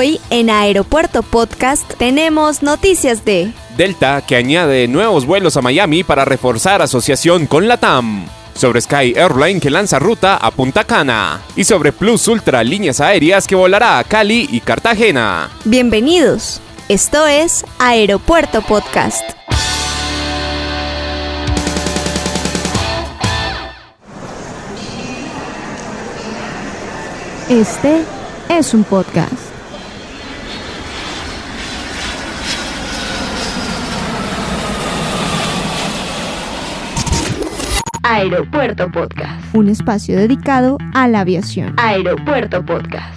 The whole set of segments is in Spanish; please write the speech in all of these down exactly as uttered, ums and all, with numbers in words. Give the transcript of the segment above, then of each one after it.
Hoy en Aeropuerto Podcast tenemos noticias de Delta, que añade nuevos vuelos a Miami para reforzar asociación con LATAM. Sobre Sky Airline, que lanza ruta a Punta Cana. Y sobre Plus Ultra Líneas Aéreas, que volará a Cali y Cartagena. Bienvenidos. Esto es Aeropuerto Podcast. Este es un podcast. Aeropuerto Podcast. Un espacio dedicado a la aviación. Aeropuerto Podcast.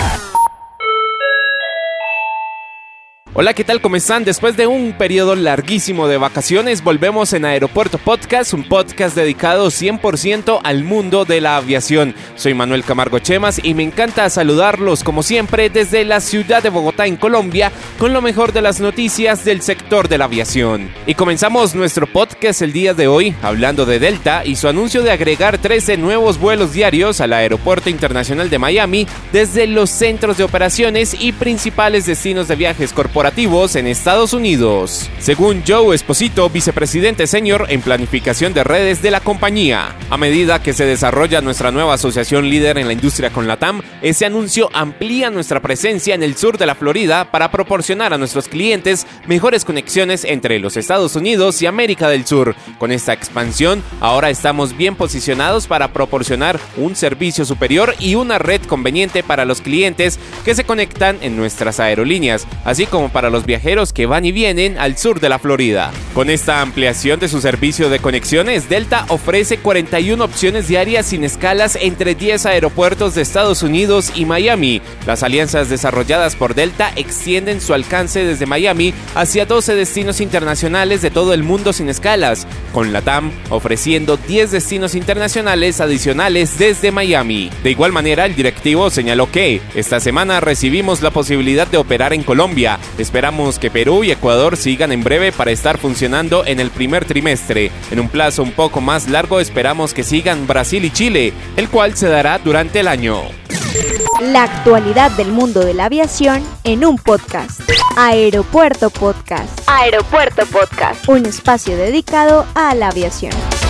Hola, ¿qué tal? ¿Cómo están? Después de un periodo larguísimo de vacaciones, volvemos en Aeropuerto Podcast, un podcast dedicado cien por ciento al mundo de la aviación. Soy Manuel Camargo Chemas y me encanta saludarlos como siempre desde la ciudad de Bogotá, en Colombia, con lo mejor de las noticias del sector de la aviación. Y comenzamos nuestro podcast el día de hoy hablando de Delta y su anuncio de agregar trece nuevos vuelos diarios al Aeropuerto Internacional de Miami desde los centros de operaciones y principales destinos de viajes corporativos en Estados Unidos. Según Joe Esposito, vicepresidente senior en planificación de redes de la compañía. A medida que se desarrolla nuestra nueva asociación líder en la industria con LATAM, ese anuncio amplía nuestra presencia en el sur de la Florida para proporcionar a nuestros clientes mejores conexiones entre los Estados Unidos y América del Sur. Con esta expansión, ahora estamos bien posicionados para proporcionar un servicio superior y una red conveniente para los clientes que se conectan en nuestras aerolíneas, así como para los viajeros que van y vienen al sur de la Florida. Con esta ampliación de su servicio de conexiones, Delta ofrece cuarenta y una opciones diarias sin escalas entre diez aeropuertos de Estados Unidos y Miami. Las alianzas desarrolladas por Delta extienden su alcance desde Miami hacia doce destinos internacionales de todo el mundo sin escalas, con LATAM ofreciendo diez destinos internacionales adicionales desde Miami. De igual manera, el directivo señaló que esta semana recibimos la posibilidad de operar en Colombia. Esperamos que Perú y Ecuador sigan en breve para estar funcionando en el primer trimestre. En un plazo un poco más largo esperamos que sigan Brasil y Chile, el cual se dará durante el año. La actualidad del mundo de la aviación en un podcast. Aeropuerto Podcast. Aeropuerto Podcast. Un espacio dedicado a la aviación.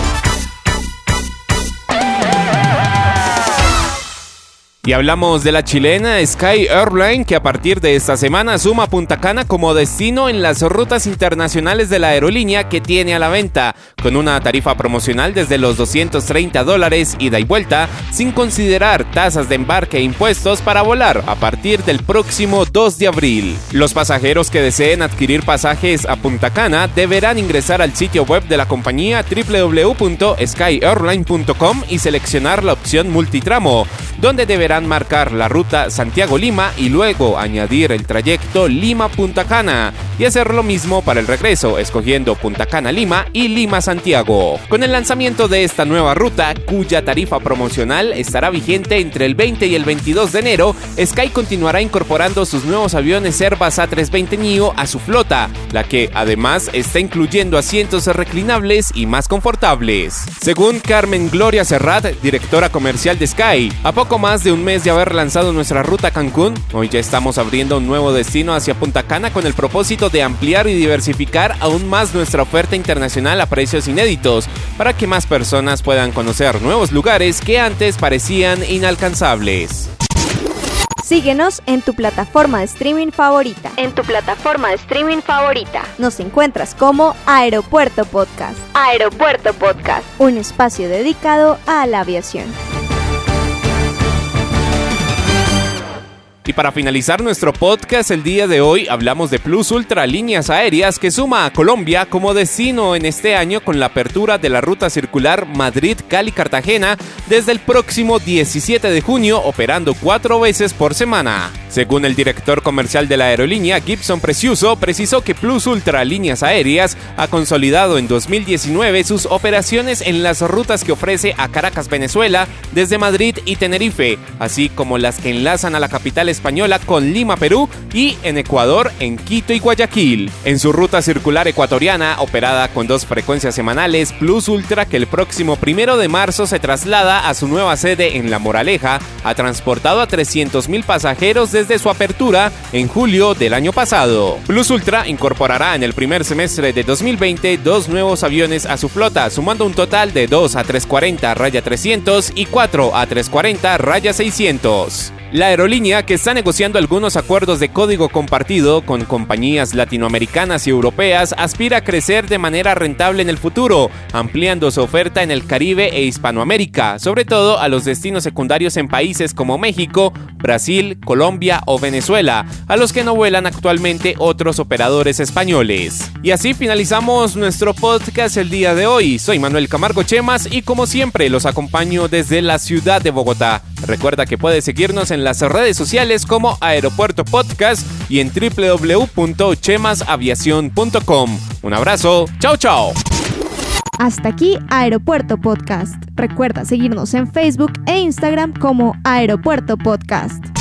Y hablamos de la chilena Sky Airline, que a partir de esta semana suma a Punta Cana como destino en las rutas internacionales de la aerolínea que tiene a la venta, con una tarifa promocional desde los doscientos treinta dólares ida y vuelta, sin considerar tasas de embarque e impuestos para volar a partir del próximo dos de abril. Los pasajeros que deseen adquirir pasajes a Punta Cana deberán ingresar al sitio web de la compañía doble u doble u doble u punto sky airline punto com y seleccionar la opción multitramo, donde deberán marcar la ruta Santiago-Lima y luego añadir el trayecto Lima-Punta Cana y hacer lo mismo para el regreso, escogiendo Punta Cana-Lima y Lima-Santiago. Con el lanzamiento de esta nueva ruta, cuya tarifa promocional estará vigente entre el veinte y el veintidós de enero, Sky continuará incorporando sus nuevos aviones Airbus A trescientos veinte neo a su flota, la que además está incluyendo asientos reclinables y más confortables. Según Carmen Gloria Serrat, directora comercial de Sky, a poco más de un mes de haber lanzado nuestra ruta a Cancún, hoy ya estamos abriendo un nuevo destino hacia Punta Cana con el propósito de ampliar y diversificar aún más nuestra oferta internacional a precios inéditos, para que más personas puedan conocer nuevos lugares que antes parecían inalcanzables. Síguenos en tu plataforma de streaming favorita. En tu plataforma de streaming favorita. Nos encuentras como Aeropuerto Podcast. Aeropuerto Podcast. Un espacio dedicado a la aviación. Y para finalizar nuestro podcast el día de hoy, hablamos de Plus Ultra Líneas Aéreas, que suma a Colombia como destino en este año con la apertura de la ruta circular Madrid-Cali-Cartagena desde el próximo diecisiete de junio, operando cuatro veces por semana. Según el director comercial de la aerolínea, Gibson Preciuso, precisó que Plus Ultra Líneas Aéreas ha consolidado en dos mil diecinueve sus operaciones en las rutas que ofrece a Caracas, Venezuela, desde Madrid y Tenerife, así como las que enlazan a la capital Española con Lima, Perú, y en Ecuador en Quito y Guayaquil. En su ruta circular ecuatoriana, operada con dos frecuencias semanales, Plus Ultra, que el próximo primero de marzo se traslada a su nueva sede en La Moraleja, ha transportado a trescientos mil pasajeros desde su apertura en julio del año pasado. Plus Ultra incorporará en el primer semestre de dos mil veinte dos nuevos aviones a su flota, sumando un total de dos A trescientos cuarenta trescientos y cuatro A trescientos cuarenta seiscientos. La aerolínea, que está negociando algunos acuerdos de código compartido con compañías latinoamericanas y europeas, aspira a crecer de manera rentable en el futuro, ampliando su oferta en el Caribe e Hispanoamérica, sobre todo a los destinos secundarios en países como México, Brasil, Colombia o Venezuela, a los que no vuelan actualmente otros operadores españoles. Y así finalizamos nuestro podcast el día de hoy. Soy Manuel Camargo Chemas y como siempre los acompaño desde la ciudad de Bogotá. Recuerda que puedes seguirnos en las redes sociales como Aeropuerto Podcast y en doble u doble u doble u punto chemas aviación punto com. Un abrazo, chao chao. Hasta aquí Aeropuerto Podcast. Recuerda seguirnos en Facebook e Instagram como Aeropuerto Podcast.